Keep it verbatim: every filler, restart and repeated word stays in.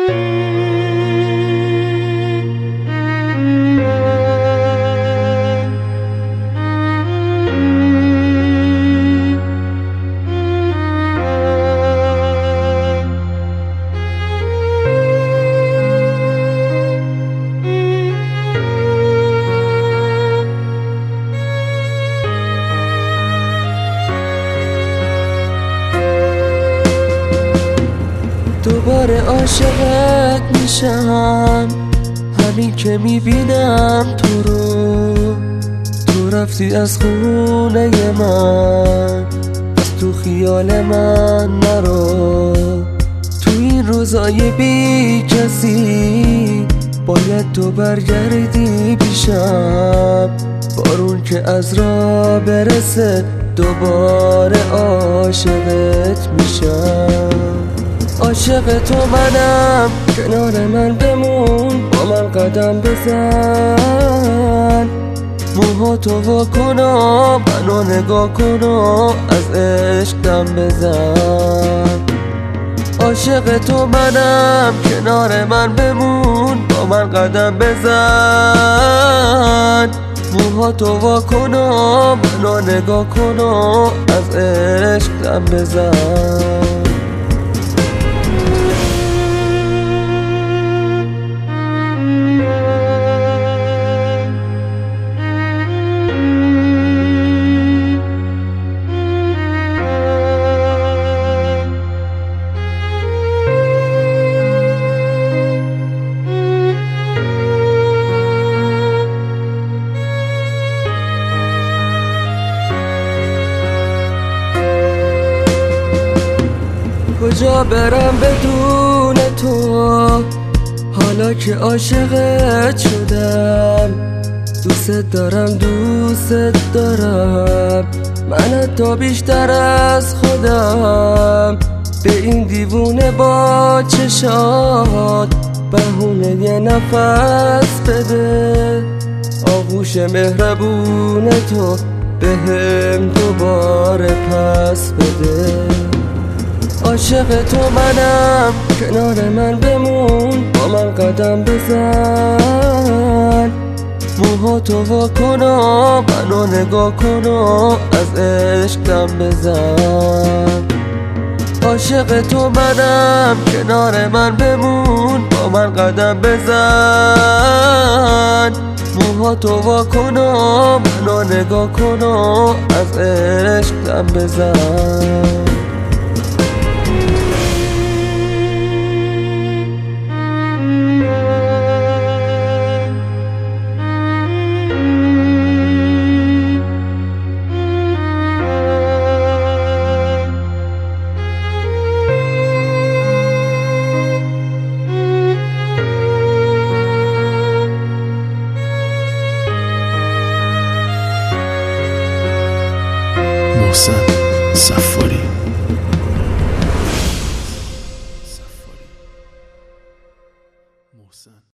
دوباره عاشقت میشم، همین که میبینم تو رو. تو رفتی از خونه من، از تو خیال من نرو. تو این روزای بی کسی باید تو برگردی پیشم. بارون که از راه برسه دوباره عاشقت میشم. عاشق تو منم، کنار من بمون، با من قدم بزن. موهاتو واکن و منو نگاه کن و از عشق دم بزن. عاشق تو منم، کنار من بمون، با من قدم بزن. موهاتو واکن و منو نگاه کن و از عشق دم بزن. کجا برم بدون تو، حالا که عاشقت شدم. دوست دارم دوست دارم، من تا بیشتر از خودم. به این دیوونه با چشات بهونه یه نفس بده. آغوش مهربون تو بهم دوباره پس بده. عاشق تو منم، کنار من بمون، با من قدم بزن. موهاتو واکن و منو نگاه کن و از عشق دم بزن. عاشق تو منم، کنار من بمون، با من قدم بزن. موهاتو واکن و منو نگاه کن و از عشق دم بزن. محسن صفاری.